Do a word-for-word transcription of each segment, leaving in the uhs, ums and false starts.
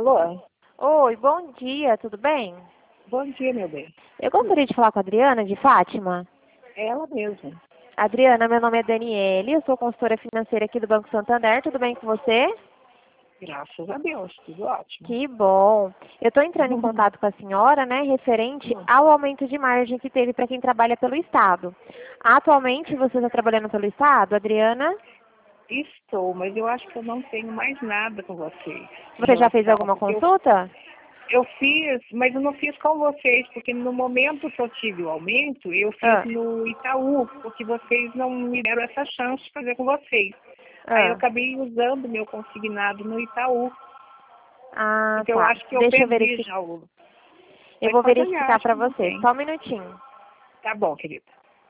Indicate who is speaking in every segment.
Speaker 1: Alô?
Speaker 2: Oi, bom dia, tudo bem?
Speaker 1: Bom dia, meu bem.
Speaker 2: Eu gostaria de falar com a Adriana, de Fátima.
Speaker 1: É ela mesma.
Speaker 2: Adriana, meu nome é Daniele, eu sou consultora financeira aqui do Banco Santander, tudo bem com você?
Speaker 1: Graças a Deus, tudo ótimo.
Speaker 2: Que bom. Eu estou entrando em contato com a senhora, né, referente ao aumento de margem que teve para quem trabalha pelo Estado. Atualmente, você está trabalhando pelo Estado, Adriana?
Speaker 1: Estou, mas eu acho que eu não tenho mais nada com vocês. em
Speaker 2: Você já fez
Speaker 1: relação-
Speaker 2: alguma
Speaker 1: porque eu,
Speaker 2: consulta?
Speaker 1: eu fiz, mas eu não fiz com vocês, porque no momento que eu tive o aumento, eu fiz
Speaker 2: Ah.
Speaker 1: no Itaú, porque vocês não me deram essa chance de fazer com vocês. Aí eu
Speaker 2: Ah,
Speaker 1: acabei usando meu consignado no Itaú.
Speaker 2: ah
Speaker 1: Então eu
Speaker 2: tá.
Speaker 1: acho que eu
Speaker 2: Deixa eu
Speaker 1: perdi
Speaker 2: verificar.
Speaker 1: já o...
Speaker 2: Eu
Speaker 1: Mas
Speaker 2: vou
Speaker 1: pode olhar,
Speaker 2: verificar
Speaker 1: acho
Speaker 2: para
Speaker 1: que não
Speaker 2: você.
Speaker 1: tem.
Speaker 2: Só um minutinho.
Speaker 1: Tá bom, querida.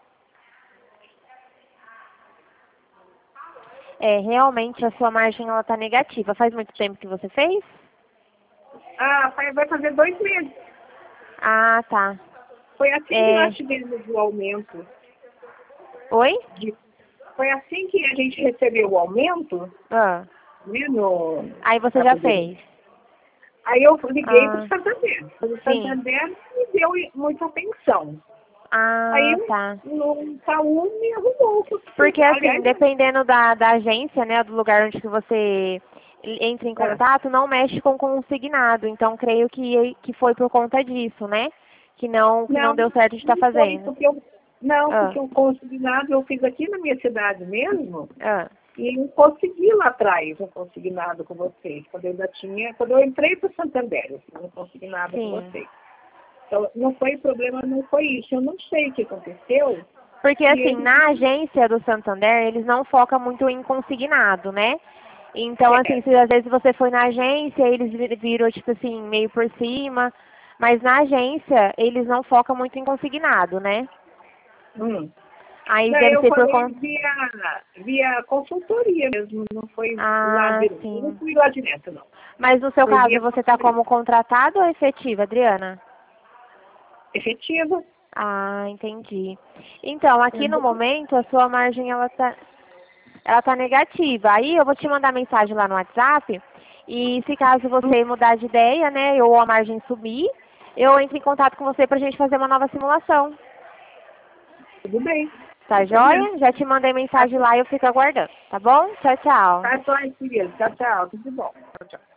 Speaker 2: É, realmente a sua margem ela está negativa. Faz muito tempo que você fez?
Speaker 1: Ah, vai vai fazer dois meses.
Speaker 2: Ah, tá.
Speaker 1: Foi assim que
Speaker 2: É,
Speaker 1: nós tivemos o aumento.
Speaker 2: oi?
Speaker 1: De, foi assim que a gente recebeu o aumento,
Speaker 2: Ah.
Speaker 1: né, no,
Speaker 2: Aí você
Speaker 1: pra
Speaker 2: já
Speaker 1: poder...
Speaker 2: fez?
Speaker 1: Aí eu liguei para o
Speaker 2: Ah,
Speaker 1: Santander. O
Speaker 2: sim.
Speaker 1: Santander me deu muita atenção. Aí
Speaker 2: Ah, tá.
Speaker 1: no Itaú me arrumou o que eu
Speaker 2: Porque
Speaker 1: precisava.
Speaker 2: assim,
Speaker 1: Aliás,
Speaker 2: dependendo da, da agência, né, do lugar onde que você entra em
Speaker 1: é,
Speaker 2: contato, não mexe com consignado. Então, creio que, que foi por conta disso, né? Que não, que não
Speaker 1: não,
Speaker 2: deu certo de estar
Speaker 1: não foi,
Speaker 2: fazendo.
Speaker 1: porque eu... Não,
Speaker 2: Ah,
Speaker 1: porque o consignado eu fiz aqui na minha cidade mesmo.
Speaker 2: ah,
Speaker 1: E eu consegui lá atrás um consignado com vocês, quando eu ainda tinha, quando eu entrei para o Santander, eu fiz um consignado com
Speaker 2: sim.
Speaker 1: vocês. Então, não foi problema, não foi isso. Eu não sei o que aconteceu.
Speaker 2: Porque
Speaker 1: E
Speaker 2: assim,
Speaker 1: ele,
Speaker 2: na agência do Santander, eles não focam muito em consignado, né? Então, assim,
Speaker 1: é,
Speaker 2: se às vezes você foi na agência, eles vi- viram, tipo assim, meio por cima. Mas na agência, eles não focam muito em consignado, né?
Speaker 1: hum.
Speaker 2: Aí
Speaker 1: Não,
Speaker 2: deve
Speaker 1: eu
Speaker 2: ser por
Speaker 1: falei
Speaker 2: conta...
Speaker 1: via, via consultoria mesmo, não foi lá
Speaker 2: Ah,
Speaker 1: direto. Eu não
Speaker 2: sim.
Speaker 1: fui lá direto, não.
Speaker 2: Mas no seu
Speaker 1: Foi
Speaker 2: caso,
Speaker 1: via
Speaker 2: você está
Speaker 1: consultoria.
Speaker 2: como contratado ou efetiva, Adriana?
Speaker 1: Efetiva.
Speaker 2: Ah, entendi. Então, aqui no
Speaker 1: Uhum.
Speaker 2: momento, a sua margem, ela tá, ela tá negativa. Aí eu vou te mandar mensagem lá no WhatsApp e se caso você mudar de ideia, né, ou a margem subir, eu entro em contato com você pra gente fazer uma nova simulação.
Speaker 1: Tudo bem,
Speaker 2: Tá
Speaker 1: sem problema.
Speaker 2: joia? Já te mandei
Speaker 1: Tá,
Speaker 2: mensagem lá e eu fico aguardando, tá bom? Tchau, tchau.
Speaker 1: tá, só, querido. Tchau, tchau. Tudo bom. Tchau, tchau.